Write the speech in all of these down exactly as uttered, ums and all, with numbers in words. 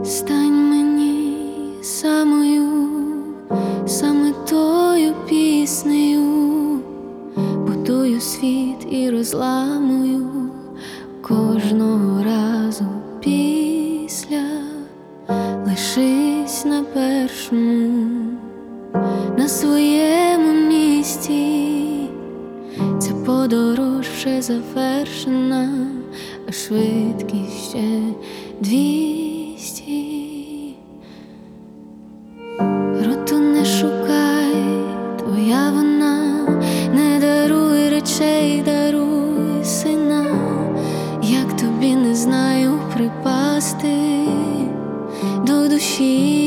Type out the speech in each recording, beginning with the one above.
Стань мені самою, саме тою піснею, будую світ і розламую кожного разу після. Лишись на першому, на своєму місці. Ця подорож ще завершена, а швидкість ще двісті. Роту не шукай, твоя вона, не даруй речей, даруй сина. Як тобі не знаю припасти до душі,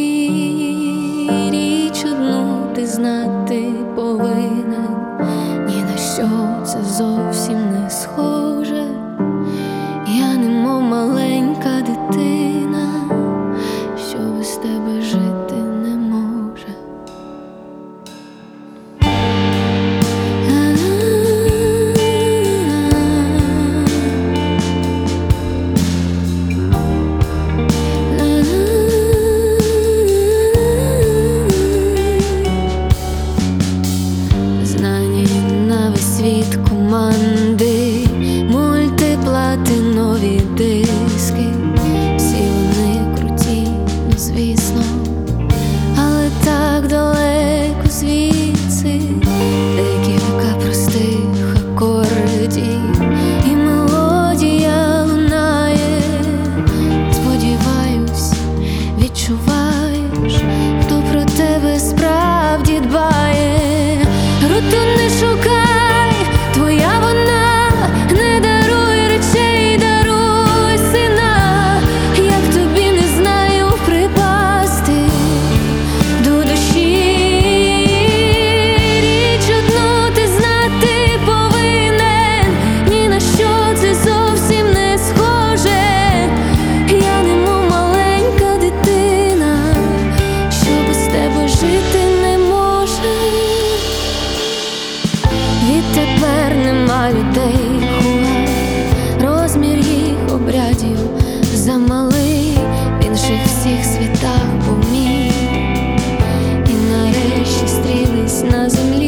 річ одну ти знати повинен, ні на що це зовсім не схоже. Я немов маленька дитина, що без тебе жити не може. Знані на весь світ команди, мультиплатинові диски. Всі вони круті, ну звісно, але так далеко звідси. Декілька простих акордів і мелодія лунає. Сподіваюсь, відчуваєш, хто про тебе справді дбає. Роту не шукай, твоя вона, не даруй речей, даруй сина. Як тобі не знаю припасти до душі, річ одну ти знати повинен, ні на що це зовсім не схоже. Я немов маленька дитина, що без тебе жити не може. Відтепер нема людей хуа, розмір їх обрядів замалий, в інших всіх світах був мій. І нарешті стрілись на землі.